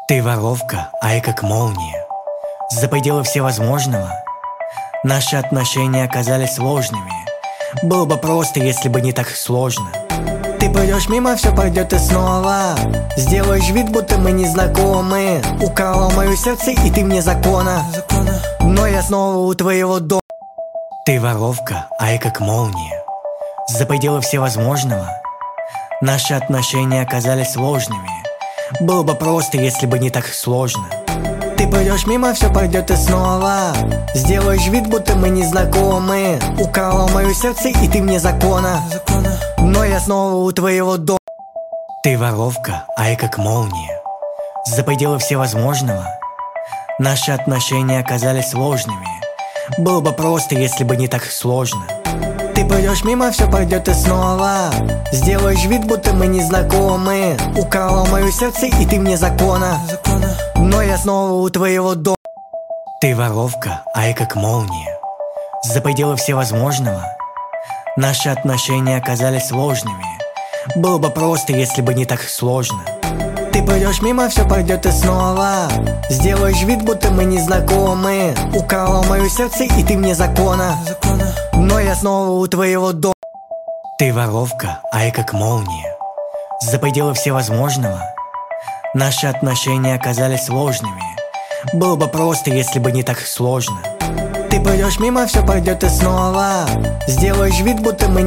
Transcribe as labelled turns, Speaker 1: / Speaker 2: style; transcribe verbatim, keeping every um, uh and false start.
Speaker 1: Ты воровка, а я как молния. За пределы всевозможного. Наши отношения оказались сложными. Было бы просто, если бы не так сложно. Ты пройдешь мимо, все пройдет и снова. Сделаешь вид, будто мы не знакомы. Украла мое сердце, и ты мне закона. Но я снова у твоего дома. Ты воровка, а я как молния. За пределы всевозможного. Наши отношения оказались сложными. Было бы просто, если бы не так сложно. Ты пройдешь мимо, все пройдет и снова. Сделаешь вид, будто мы не знакомы. Украла мое сердце, и ты мне закона. Но я снова у твоего дома. Ты воровка, а я как молния. За пределы всевозможного. Наши отношения оказались сложными. Было бы просто, если бы не так сложно. Ты пройдешь мимо, все пройдет и снова. Сделаешь вид, будто мы не знакомы. Украла мое сердце, и ты мне закона. Но я снова у твоего дома. Ты воровка, а я как молния. За пределы всевозможного. Наши отношения оказались сложными. Было бы просто, если бы не так сложно. Ты пройдешь мимо, все пройдет и снова. Сделаешь вид, будто мы не знакомы. Украла мое сердце, и ты мне закона. Но я снова у твоего дома. Ты воровка, а я как молния. За пределы всевозможного. Наши отношения оказались сложными. Было бы просто, если бы не так сложно. Ты пройдешь мимо, все пройдет и снова. Сделаешь вид, будто мы